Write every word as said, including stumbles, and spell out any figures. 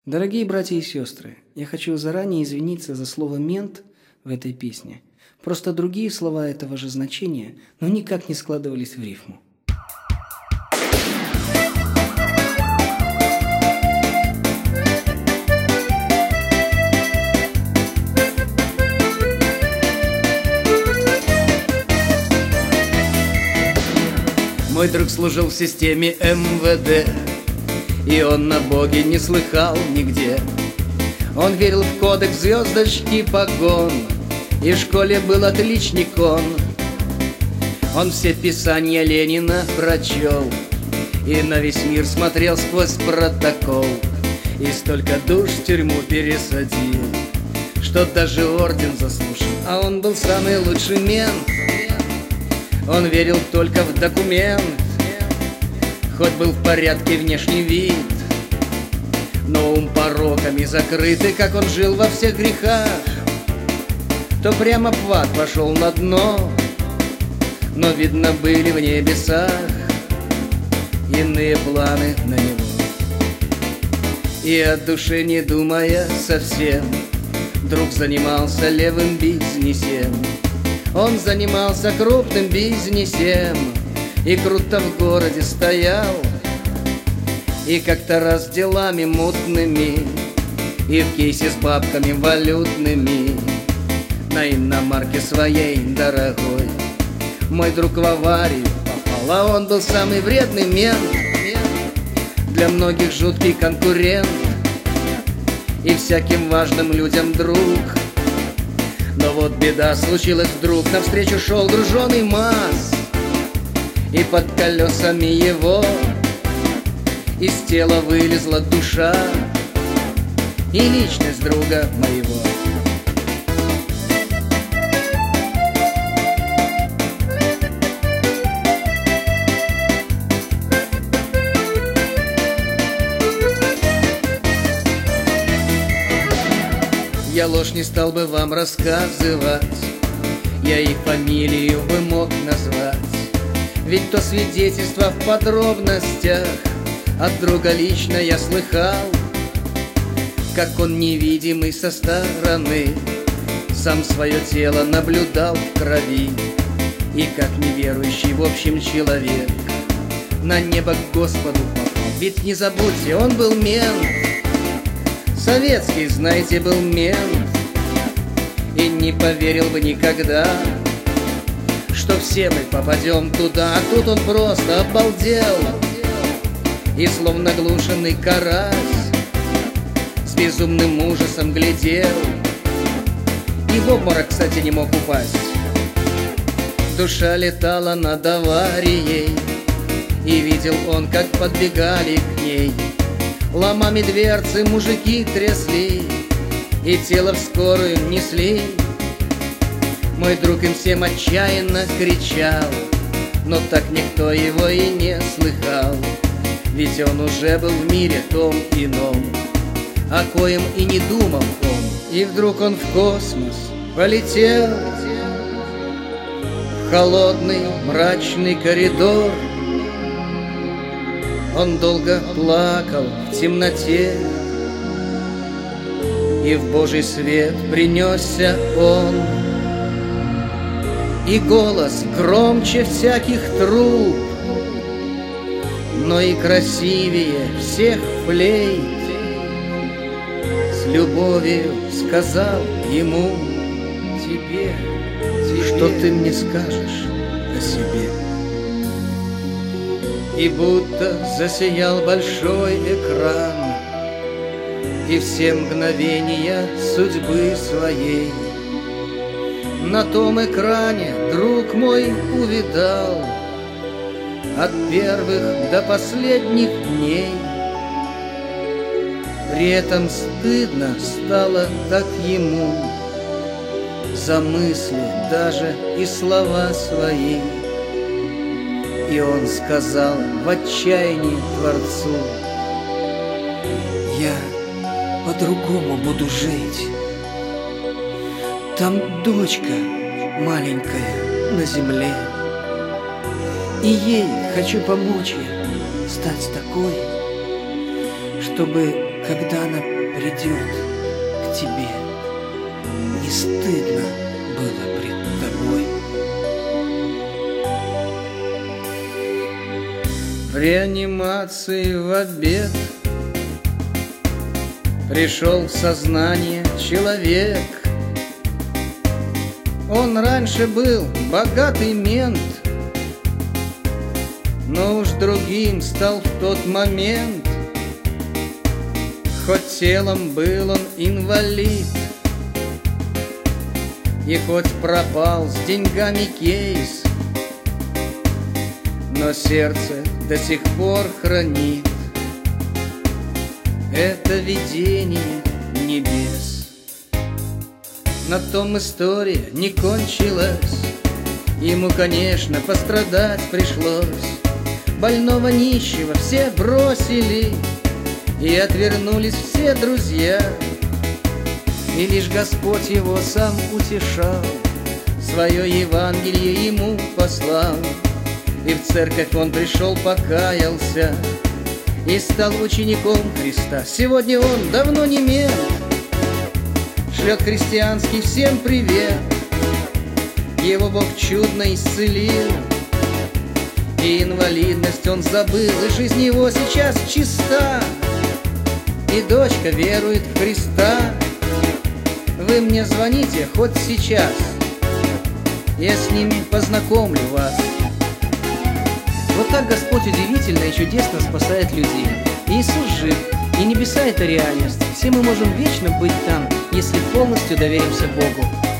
Дорогие братья и сестры, я хочу заранее извиниться за слово «мент» в этой песне. Просто другие слова этого же значения, но никак не складывались в рифму. Мой друг служил в системе эм вэ дэ, и он на Боге не слыхал нигде. Он верил в кодекс звездочки погон, и в школе был отличник он. Он все писания Ленина прочел, и на весь мир смотрел сквозь протокол. И столько душ в тюрьму пересадил, что даже орден заслужил. А он был самый лучший мент, он верил только в документ. Хоть был в порядке внешний вид, но ум пороками закрытый, как он жил во всех грехах, то прямо в ад пошел на дно. Но видно были в небесах иные планы на него. И от души не думая совсем, друг занимался левым бизнесом. Он занимался крупным бизнесом и круто в городе стоял. И как-то раз делами мутными и в кейсе с бабками валютными на иномарке своей дорогой мой друг в аварию попал. А он был самый вредный мент, для многих жуткий конкурент и всяким важным людям друг. Но вот беда случилась вдруг, навстречу шел груженый МАЗ, и под колесами его из тела вылезла душа и личность друга моего. Я ложь не стал бы вам рассказывать, я и фамилию бы мог назвать, ведь то свидетельство в подробностях от друга лично я слыхал, как он невидимый со стороны сам свое тело наблюдал в крови. И как неверующий в общем человек на небо к Господу попал. Ведь не забудьте, он был мент, советский, знаете, был мент, и не поверил бы никогда, что все мы попадем туда. А тут он просто обалдел и словно глушенный карась с безумным ужасом глядел, и в обморок, кстати, не мог упасть. Душа летала над аварией, и видел он, как подбегали к ней ломами дверцы мужики трясли и тело в скорую несли. Мой друг им всем отчаянно кричал, но так никто его и не слыхал, ведь он уже был в мире том ином, о коем и не думал он. И вдруг он в космос полетел, в холодный мрачный коридор. Он долго плакал в темноте, и в Божий свет принесся он. И голос громче всяких труб, но и красивее всех флейт, с любовью сказал ему: тебе, тебе, что ты мне скажешь о себе? И будто засиял большой экран, и все мгновения судьбы своей на том экране друг мой увидал от первых до последних дней. При этом стыдно стало так ему за мысли даже и слова свои. И он сказал в отчаянии Творцу: я по-другому буду жить. Там дочка маленькая на земле, и ей хочу помочь я стать такой, чтобы когда она придет к тебе, не стыдно было пред тобой. В реанимации в обед пришел в сознание человек. Он раньше был богатый мент, но уж другим стал в тот момент. Хоть телом был он инвалид, и хоть пропал с деньгами кейс, но сердце до сих пор хранит это видение небес. На том история не кончилась, ему, конечно, пострадать пришлось. Больного нищего все бросили, и отвернулись все друзья. И лишь Господь его сам утешал, свое Евангелие ему послал. И в церковь он пришел, покаялся и стал учеником Христа. Сегодня он давно не мент, шлет христианский всем привет. Его Бог чудно исцелил, и инвалидность он забыл, и жизнь его сейчас чиста, и дочка верует в Христа. Вы мне звоните хоть сейчас, я с ними познакомлю вас. Вот так Господь удивительно и чудесно спасает людей. Иисус жив, и небеса — это реальность. Все мы можем вечно быть там, если полностью доверимся Богу.